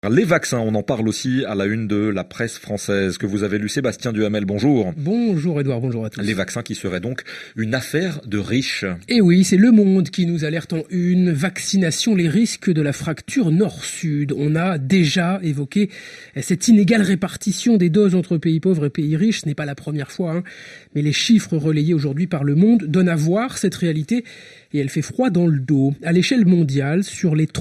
Les vaccins, on en parle aussi à la une de la presse française que vous avez lu. Sébastien Duhamel, bonjour. Bonjour Edouard, bonjour à tous. Les vaccins qui seraient donc une affaire de riches. Et oui, c'est Le Monde qui nous alerte en une. Vaccination, les risques de la fracture nord-sud. On a déjà évoqué cette inégale répartition des doses entre pays pauvres et pays riches. Ce n'est pas la première fois, mais les chiffres relayés aujourd'hui par Le Monde donnent à voir cette réalité et elle fait froid dans le dos. À l'échelle mondiale, sur les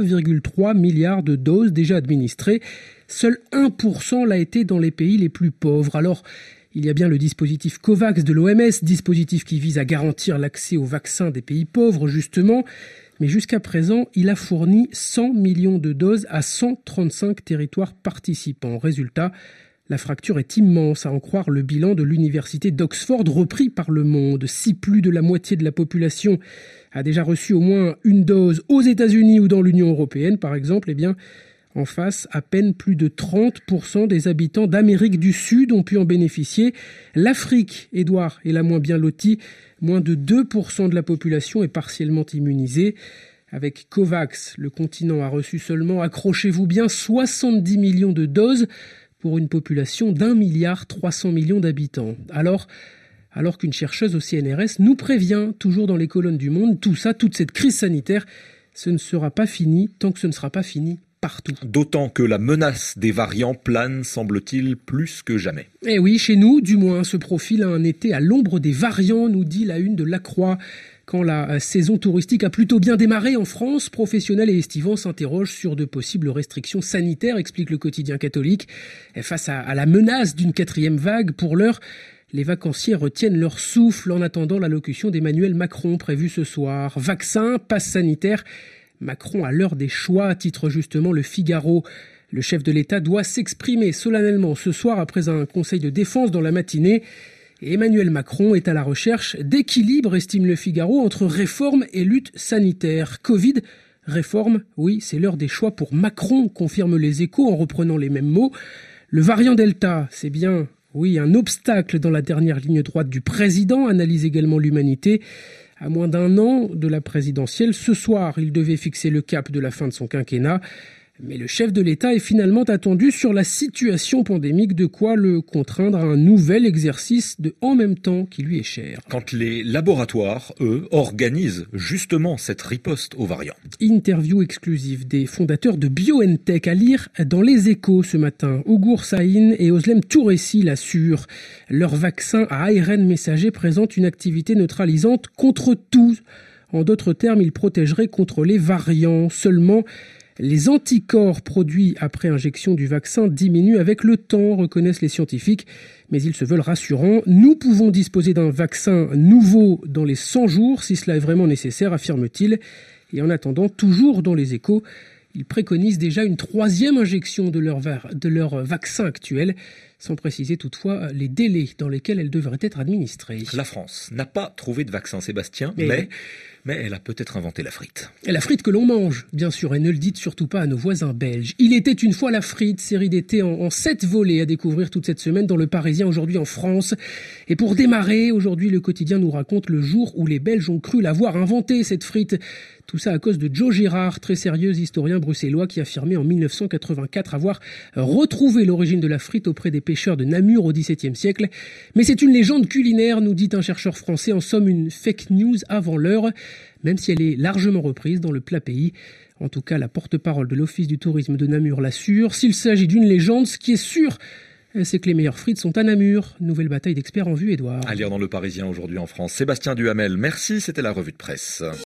3,3 milliards de doses déjà administrées, seul 1% l'a été dans les pays les plus pauvres. Alors, il y a bien le dispositif COVAX de l'OMS, dispositif qui vise à garantir l'accès aux vaccins des pays pauvres, justement. Mais jusqu'à présent, il a fourni 100 millions de doses à 135 territoires participants. Résultat, la fracture est immense, à en croire le bilan de l'université d'Oxford repris par Le Monde. Si plus de la moitié de la population a déjà reçu au moins une dose aux États-Unis ou dans l'Union européenne, par exemple, eh bien, en face, à peine plus de 30% des habitants d'Amérique du Sud ont pu en bénéficier. L'Afrique, Édouard, est la moins bien lotie. Moins de 2% de la population est partiellement immunisée. Avec COVAX, le continent a reçu seulement, accrochez-vous bien, 70 millions de doses pour une population d'1,3 milliard d'habitants. Alors qu'une chercheuse au CNRS nous prévient, toujours dans les colonnes du Monde, tout ça, toute cette crise sanitaire, ce ne sera pas fini tant que ce ne sera pas fini partout. D'autant que la menace des variants plane, semble-t-il, plus que jamais. Eh oui, chez nous, du moins, se profile un été à l'ombre des variants, nous dit la une de La Croix. Quand la saison touristique a plutôt bien démarré en France, professionnels et estivants s'interrogent sur de possibles restrictions sanitaires, explique le quotidien catholique. Et face à la menace d'une 4e vague, pour l'heure, les vacanciers retiennent leur souffle en attendant l'allocution d'Emmanuel Macron prévue ce soir. Vaccin, passe sanitaire, Macron à l'heure des choix, titre justement Le Figaro. Le chef de l'État doit s'exprimer solennellement ce soir après un conseil de défense dans la matinée. Et Emmanuel Macron est à la recherche d'équilibre, estime Le Figaro, entre réforme et lutte sanitaire. Covid, réforme, oui, c'est l'heure des choix pour Macron, confirme Les Échos en reprenant les mêmes mots. Le variant Delta, c'est bien, oui, un obstacle dans la dernière ligne droite du président, analyse également l'Humanité. À moins d'un an de la présidentielle, ce soir, il devait fixer le cap de la fin de son quinquennat. Mais le chef de l'État est finalement attendu sur la situation pandémique, de quoi le contraindre à un nouvel exercice de en même temps qui lui est cher. Quand les laboratoires, eux, organisent justement cette riposte aux variants. Interview exclusive des fondateurs de BioNTech à lire dans Les Échos ce matin. Ougour Sahin et Özlem Touressi l'assurent. Leur vaccin à ARN messager présente une activité neutralisante contre tout. En d'autres termes, il protégerait contre les variants. Seulement, les anticorps produits après injection du vaccin diminuent avec le temps, reconnaissent les scientifiques, mais ils se veulent rassurants. Nous pouvons disposer d'un vaccin nouveau dans les 100 jours, si cela est vraiment nécessaire, affirme-t-il. Et en attendant, toujours dans Les Échos, ils préconisent déjà une 3e injection de leur vaccin actuel, sans préciser toutefois les délais dans lesquels elle devrait être administrée. La France n'a pas trouvé de vaccin, Sébastien, mais elle a peut-être inventé la frite. Et la frite que l'on mange, bien sûr, et ne le dites surtout pas à nos voisins belges. Il était une fois la frite, série d'été en 7 volets à découvrir toute cette semaine dans Le Parisien, aujourd'hui en France. Et pour démarrer, aujourd'hui, le quotidien nous raconte le jour où les Belges ont cru l'avoir inventée, cette frite. Tout ça à cause de Joe Girard, très sérieux historien bruxellois qui affirmait en 1984 avoir retrouvé l'origine de la frite auprès des pêcheurs de Namur au XVIIe siècle. Mais c'est une légende culinaire, nous dit un chercheur français, en somme une fake news avant l'heure, même si elle est largement reprise dans le plat pays. En tout cas, la porte-parole de l'Office du tourisme de Namur l'assure. S'il s'agit d'une légende, ce qui est sûr, c'est que les meilleures frites sont à Namur. Nouvelle bataille d'experts en vue, Édouard. À lire dans Le Parisien aujourd'hui en France. Sébastien Duhamel, merci, c'était la revue de presse.